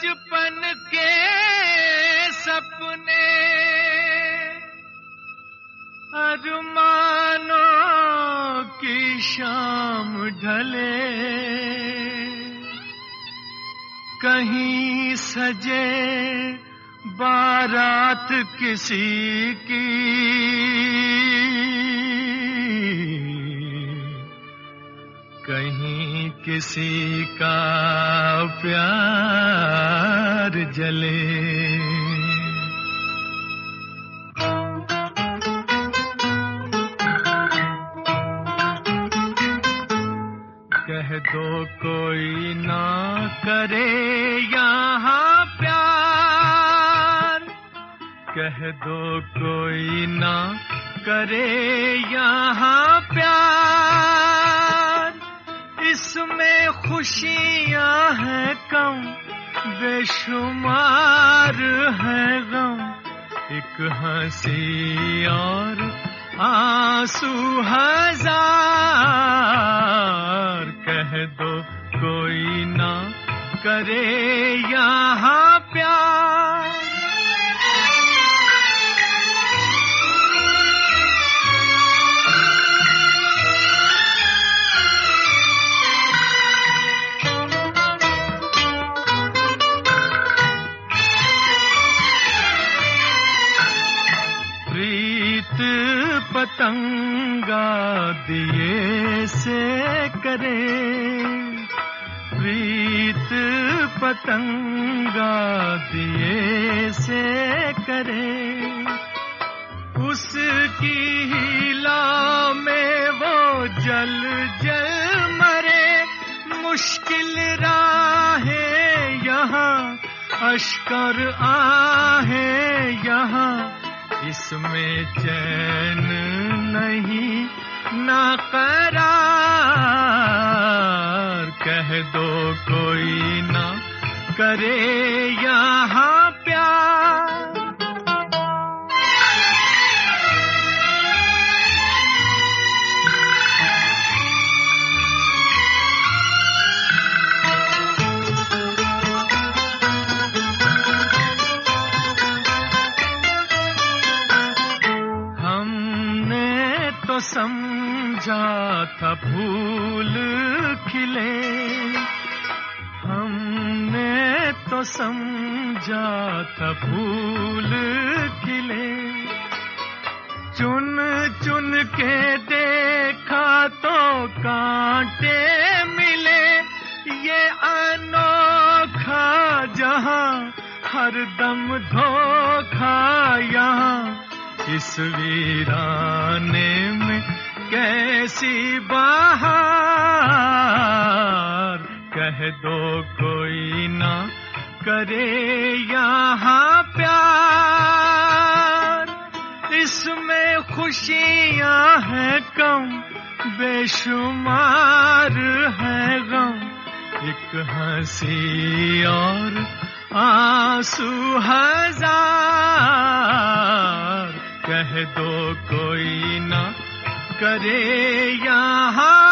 बचपन के सपने अरमानों की शाम ढले, कहीं सजे बारात किसी की, कहीं किसी का प्यार जले। कह दो कोई ना करे यहाँ प्यार, कह दो कोई ना करे यहाँ प्यार, इसमें खुशियाँ हैं कम बेशुमार है गम, एक हंसी और आंसू हजार। कह दो कोई ना करे यहाँ प्यार। पतंगा दिए से करे, प्रीत पतंगा दिए से करे, उसकी हिला में वो जल जल मरे। मुश्किल राहें यहाँ, अश्कर आहें यहाँ, इसमें चैन नहीं ना करार। कह दो कोई ना करे यहाँ प्यार। समझा था फूल खिले, हमने तो समझा था फूल खिले, चुन चुन के देखा तो कांटे मिले। ये अनोखा जहां हरदम धोखा यहाँ, इस वीराने में कैसी बहार। कह दो कोई ना करे यहाँ प्यार, इसमें खुशियाँ हैं कम बेशुमार है गम, एक हंसी और आंसू हजार। कह दो कोई ना करे यहाँ